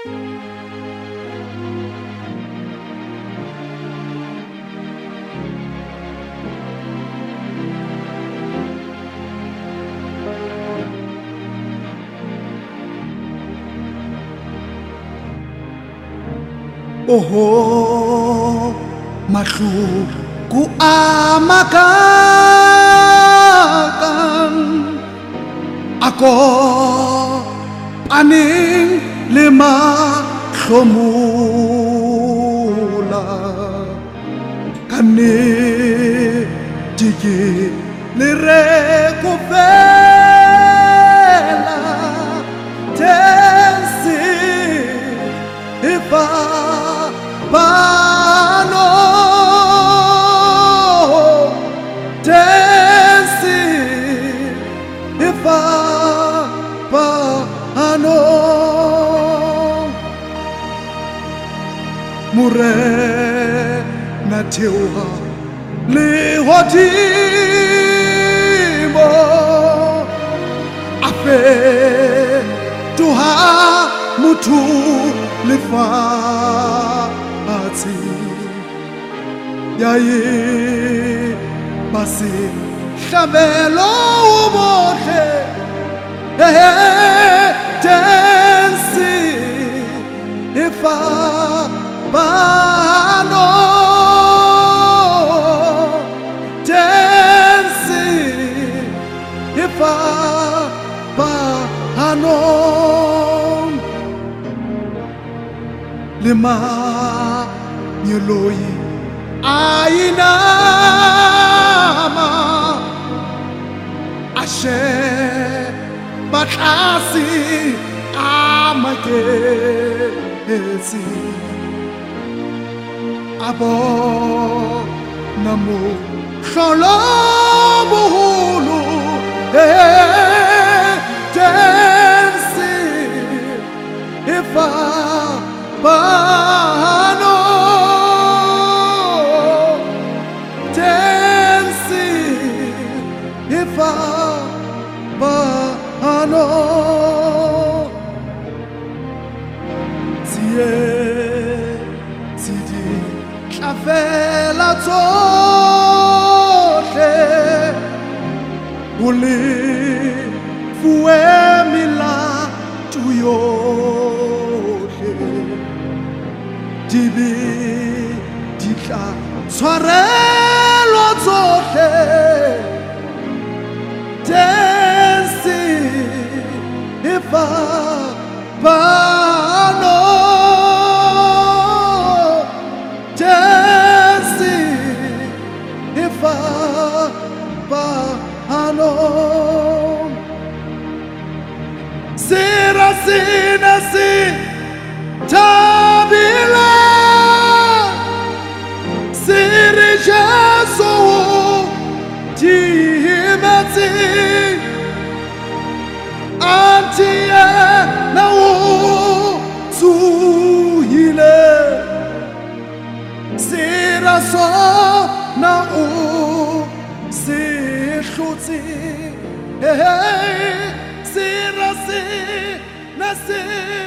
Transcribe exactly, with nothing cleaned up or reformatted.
Oho mahlu ku amakakan ako paning lima khomula kani tiki lire ku fela tensi ifa Pano Tensi Ifa Pano Mure Natiwa Lihotimo Afe Tuha Mutu Lifa Yaye basi Shabelo ubohe Tensi Ifa Bano Tensi Ifa Bano Lima Nyoloi Ainama Ashe Bakasi Amakesi Abo Namu Shalomuhulu Tensi Ifa Bano Ifa Bano Siye Sidi Kafela Tote Uli Fue Mila Tuyo Dibi Dika Soare Lotote Tensi Ifa Bano Tensi Ifa Bano Sira Sina Si Tabila Siri Jesu Timati Antia na u suhile Siraso na u sihluti Sirasi na si